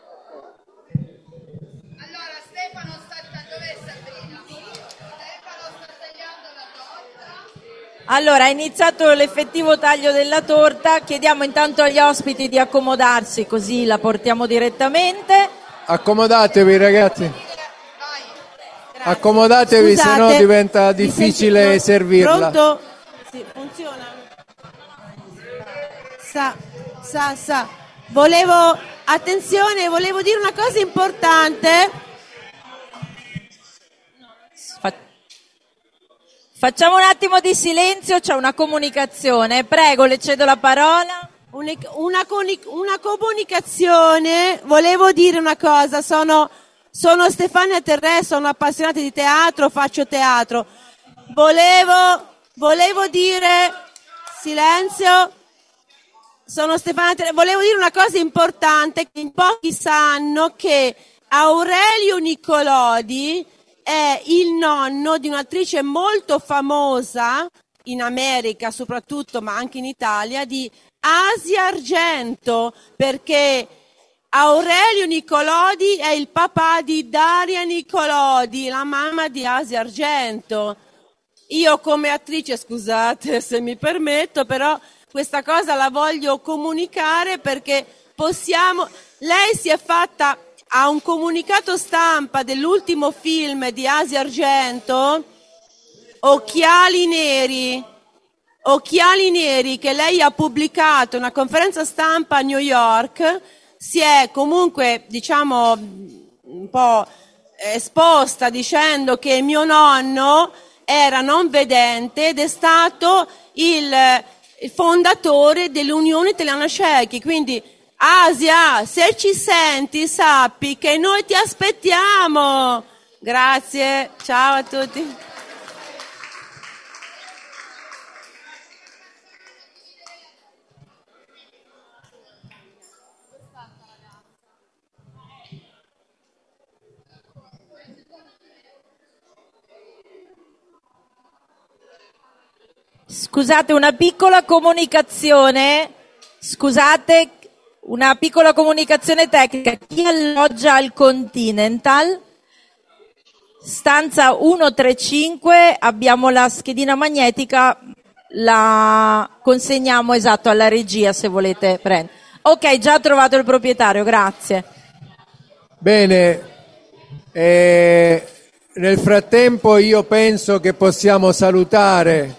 Allora, è iniziato l'effettivo taglio della torta, chiediamo intanto agli ospiti di accomodarsi così la portiamo direttamente. Accomodatevi ragazzi. Accomodatevi, Scusate, se no diventa mi difficile senti- no, servirla. Pronto? Sì, funziona. Sa, sa, sa. Volevo, attenzione, volevo dire una cosa importante. Facciamo un attimo di silenzio, c'è una comunicazione. Prego, le cedo la parola. Una, una coni- una comunicazione, volevo dire una cosa, sono, sono Stefania Terrè, sono appassionata di teatro, faccio teatro. Volevo, volevo dire, silenzio, sono Stefania Terrè, volevo dire una cosa importante che in pochi sanno, che Aurelio Nicolodi è il nonno di un'attrice molto famosa in America soprattutto, ma anche in Italia, di Asia Argento, perché Aurelio Nicolodi è il papà di Daria Nicolodi, la mamma di Asia Argento. Io come attrice, scusate se mi permetto, però questa cosa la voglio comunicare perché possiamo... Lei si è fatta... a un comunicato stampa dell'ultimo film di Asia Argento, Occhiali Neri, Occhiali Neri, che lei ha pubblicato in una conferenza stampa a New York, si è comunque, diciamo, un po' esposta dicendo che mio nonno era non vedente ed è stato il, il fondatore dell'Unione Italiana Ciechi. Quindi Asia, se ci senti, sappi che noi ti aspettiamo. Grazie, ciao a tutti. Scusate, una piccola comunicazione, scusate, una piccola comunicazione tecnica. Chi alloggia al Continental, stanza centotrentacinque, abbiamo la schedina magnetica, la consegniamo esatto alla regia se volete prendere. Ok, già trovato il proprietario, grazie. Bene, eh, nel frattempo io penso che possiamo salutare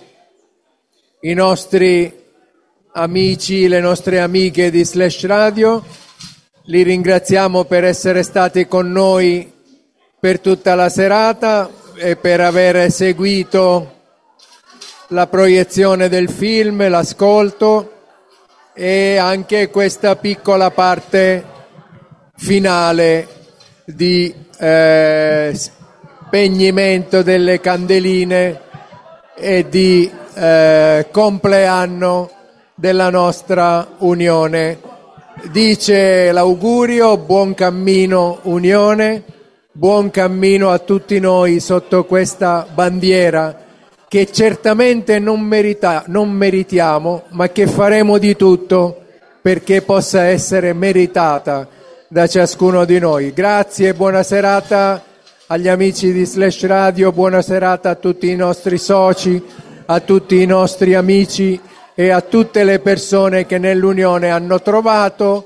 i nostri amici, le nostre amiche di Slash Radio. Li ringraziamo per essere stati con noi per tutta la serata e per aver seguito la proiezione del film, l'ascolto e anche questa piccola parte finale di eh, spegnimento delle candeline e di eh, compleanno della nostra unione. Dice l'augurio: buon cammino Unione, buon cammino a tutti noi sotto questa bandiera che certamente non, merita, non meritiamo, ma che faremo di tutto perché possa essere meritata da ciascuno di noi. Grazie, buona serata agli amici di Slash Radio, buona serata a tutti i nostri soci, a tutti i nostri amici e a tutte le persone che nell'Unione hanno trovato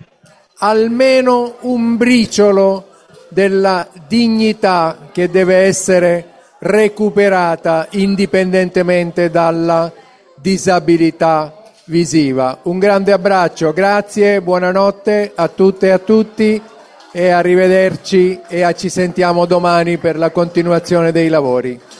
almeno un briciolo della dignità che deve essere recuperata indipendentemente dalla disabilità visiva. Un grande abbraccio, grazie, buonanotte a tutte e a tutti e arrivederci e ci sentiamo domani per la continuazione dei lavori.